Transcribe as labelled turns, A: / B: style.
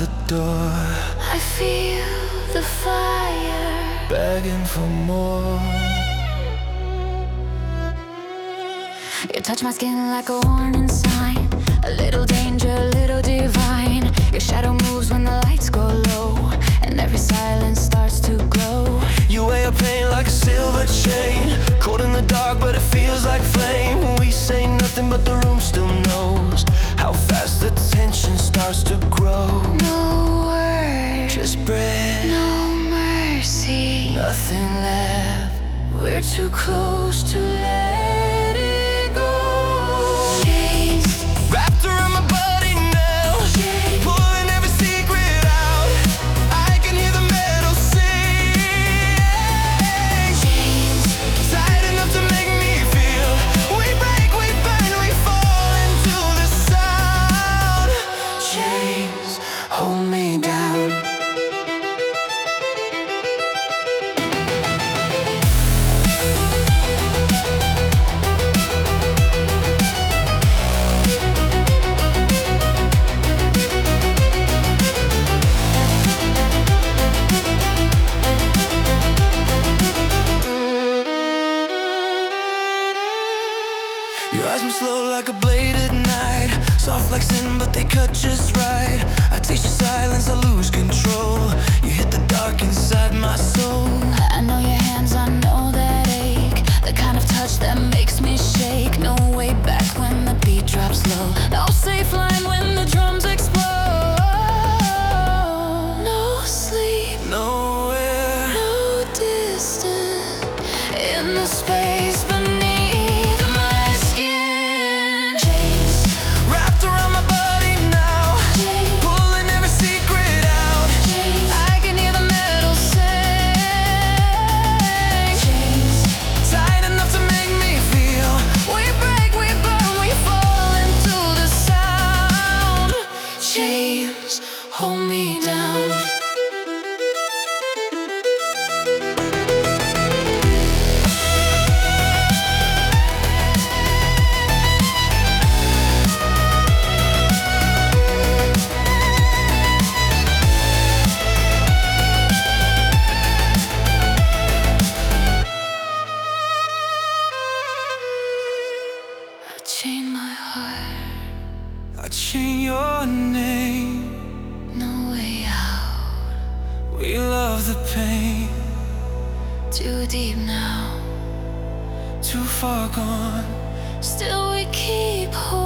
A: the door.
B: I feel the fire
A: Begging for more.
B: You touch my skin like a warning sign. A little danger, a little divine. Your shadow moves when the lights go low, and every silence starts to glow.
A: You weigh your pain like a silver chain, cold in the dark but it feels like flame. We say nothing but the room still knows how fast the tension starts to grow.
B: No words,
A: Just breath,
B: no mercy,
A: nothing left.
B: we're too close to let it go. Chains,
A: Wrapped around my body now,
B: chains,
A: pulling every secret out. I can hear the metal sing,
B: chains,
A: tight enough to make me feel. We break, we burn, we fall into the sound. Chains hold me down. Your eyes move slow like a blade at night, soft like sin but they cut just right. I taste your silence, I lose control. You hit the dark inside my soul.
B: I know your hands, I know that ache, the kind of touch that makes me shake. No way back when the beat drops low, no safe line when the drums explode. No sleep,
A: Nowhere,
B: no distance in the space beneath my skin. Chains,
A: wrapped around my body now,
B: chains,
A: pulling every secret out.
B: chains,
A: I can hear the metal sing,
B: chains,
A: tight enough to make me feel. We break, we burn, we fall into the sound.
B: chains, hold me down. I chain my heart,
A: I chain your name.
B: no way out.
A: We love the pain,
B: Too deep now,
A: too far gone.
B: still we keep holding.